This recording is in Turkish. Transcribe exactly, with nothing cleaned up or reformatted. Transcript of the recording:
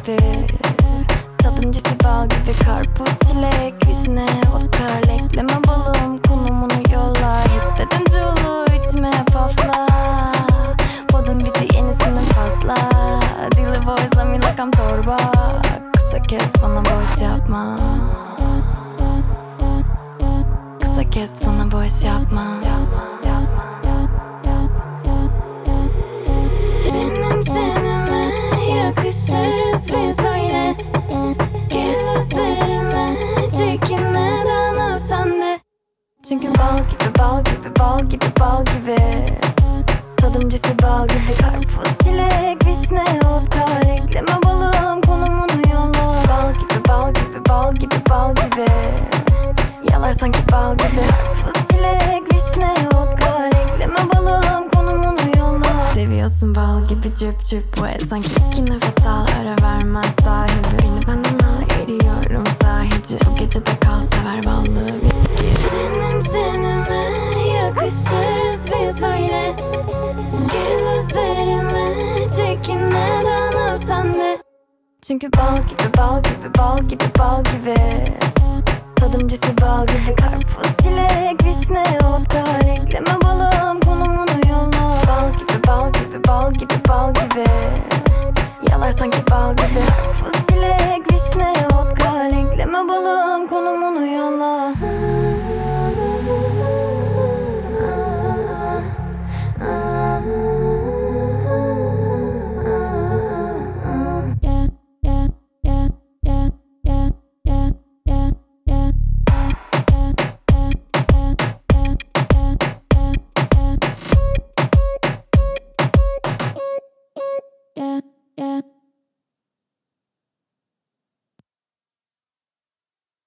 gibi. Tadım cisi bal gibi. Karpuz, çilek, vişne, vodka, ekleme balım, konumunu yolla. Hiddetin culu, içime pafla. Podun biti, yenisinin fazla. Dili boys, let me like I'm torba. Kısa kes, bana boş yapma. Kısa kes, bana boş yapma. Senin tenime yakışırız biz böyle. Gel üzerime, çekinmeden öp sen de. Çünkü bal gibi, bal gibi, bal gibi, bal gibi. Tadım cisi bal gibi. Karpuz, çilek, vişne, vodka, ekleme balım, konumunu yolla. Bal gibi, bal gibi, bal gibi, bal gibi. Yalar sanki bal gibi. Karpuz, çilek, vişne, vodka, ekleme balım, konumunu yolla. Seviyorsun bal gibi cüp cüp wet. Sanki iki nefes al, ara vermez sahibi. Beni benden al, eriyorum sahici. Bu gece de kal, sever ballı viski. Senin tenime yakışırız biz böyle. Gel üzerime, çekinmeden öp sen de. Çünkü bal gibi, bal gibi, bal gibi, bal gibi. Tadım cisi bal gibi. Karpuz, çilek, vişne, vodka, ekleme balım, konumunu yolla. Bal gibi, bal gibi, bal gibi, bal gibi. Yalar sanki bal gibi. Karpuz, çilek, vişne, vodka, ekleme balım.